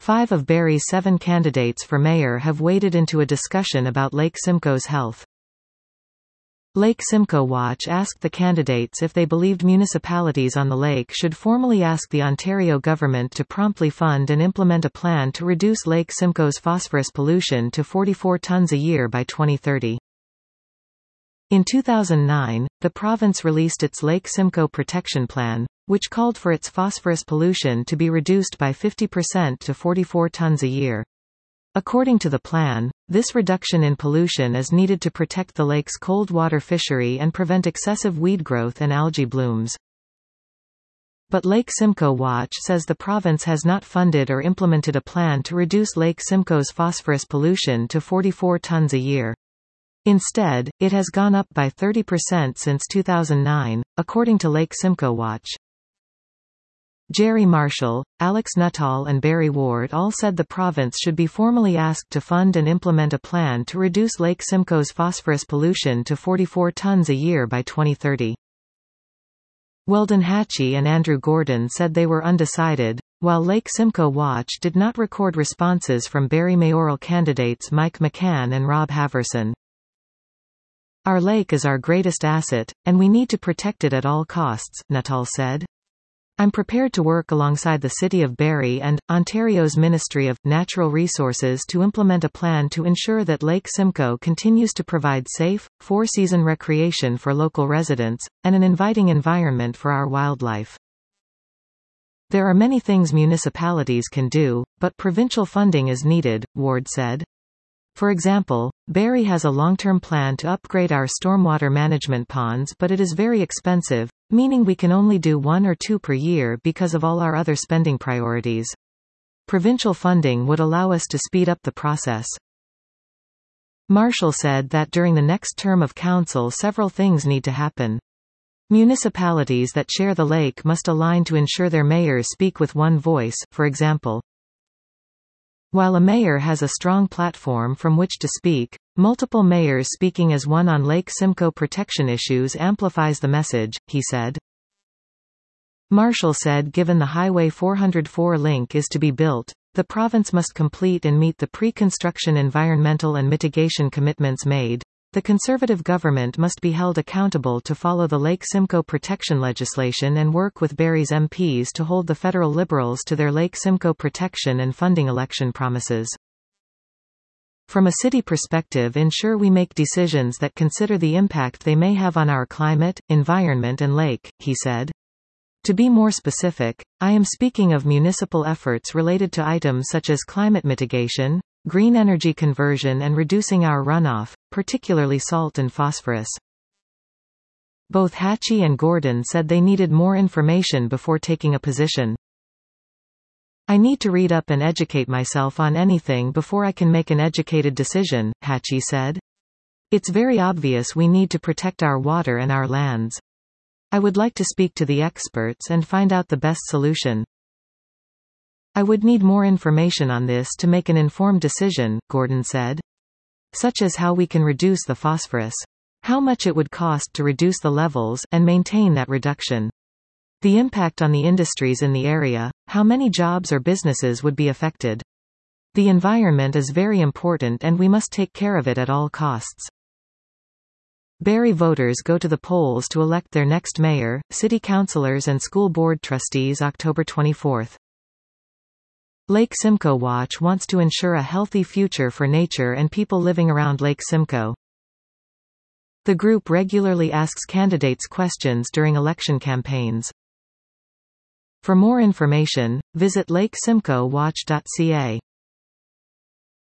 5 of Barrie's 7 candidates for mayor have waded into a discussion about Lake Simcoe's health. Lake Simcoe Watch asked the candidates if they believed municipalities on the lake should formally ask the Ontario government to promptly fund and implement a plan to reduce Lake Simcoe's phosphorus pollution to 44 tons a year by 2030. In 2009, the province released its Lake Simcoe Protection Plan, which called for its phosphorus pollution to be reduced by 50% to 44 tons a year. According to the plan, this reduction in pollution is needed to protect the lake's cold water fishery and prevent excessive weed growth and algae blooms. But Lake Simcoe Watch says the province has not funded or implemented a plan to reduce Lake Simcoe's phosphorus pollution to 44 tons a year. Instead, it has gone up by 30% since 2009, according to Lake Simcoe Watch. Jerry Marshall, Alex Nuttall and Barry Ward all said the province should be formally asked to fund and implement a plan to reduce Lake Simcoe's phosphorus pollution to 44 tons a year by 2030. Weldon Hatchie and Andrew Gordon said they were undecided, while Lake Simcoe Watch did not record responses from Barrie mayoral candidates Mike McCann and Rob Haverson. "Our lake is our greatest asset, and we need to protect it at all costs," Nuttall said. "I'm prepared to work alongside the City of Barrie and Ontario's Ministry of Natural Resources to implement a plan to ensure that Lake Simcoe continues to provide safe, four-season recreation for local residents, and an inviting environment for our wildlife." "There are many things municipalities can do, but provincial funding is needed," Ward said. "For example, Barrie has a long-term plan to upgrade our stormwater management ponds, but it is very expensive, meaning we can only do 1 or 2 per year because of all our other spending priorities. Provincial funding would allow us to speed up the process." Marshall said that during the next term of council several things need to happen. Municipalities that share the lake must align to ensure their mayors speak with one voice, for example. While a mayor has a strong platform from which to speak, multiple mayors speaking as one on Lake Simcoe protection issues amplifies the message, he said. Marshall said given the Highway 404 link is to be built, the province must complete and meet the pre-construction environmental and mitigation commitments made. The Conservative government must be held accountable to follow the Lake Simcoe protection legislation and work with Barrie's MPs to hold the federal Liberals to their Lake Simcoe protection and funding election promises. From a city perspective, ensure we make decisions that consider the impact they may have on our climate, environment and lake, he said. To be more specific, I am speaking of municipal efforts related to items such as climate mitigation, green energy conversion and reducing our runoff, particularly salt and phosphorus. Both Hatchie and Gordon said they needed more information before taking a position. "I need to read up and educate myself on anything before I can make an educated decision," Hatchie said. "It's very obvious we need to protect our water and our lands. I would like to speak to the experts and find out the best solution. I would need more information on this to make an informed decision," Gordon said. "Such as how we can reduce the phosphorus. How much it would cost to reduce the levels and maintain that reduction. The impact on the industries in the area, how many jobs or businesses would be affected. The environment is very important and we must take care of it at all costs." Barrie voters go to the polls to elect their next mayor, city councillors and school board trustees October 24. Lake Simcoe Watch wants to ensure a healthy future for nature and people living around Lake Simcoe. The group regularly asks candidates questions during election campaigns. For more information, visit lakesimcoewatch.ca.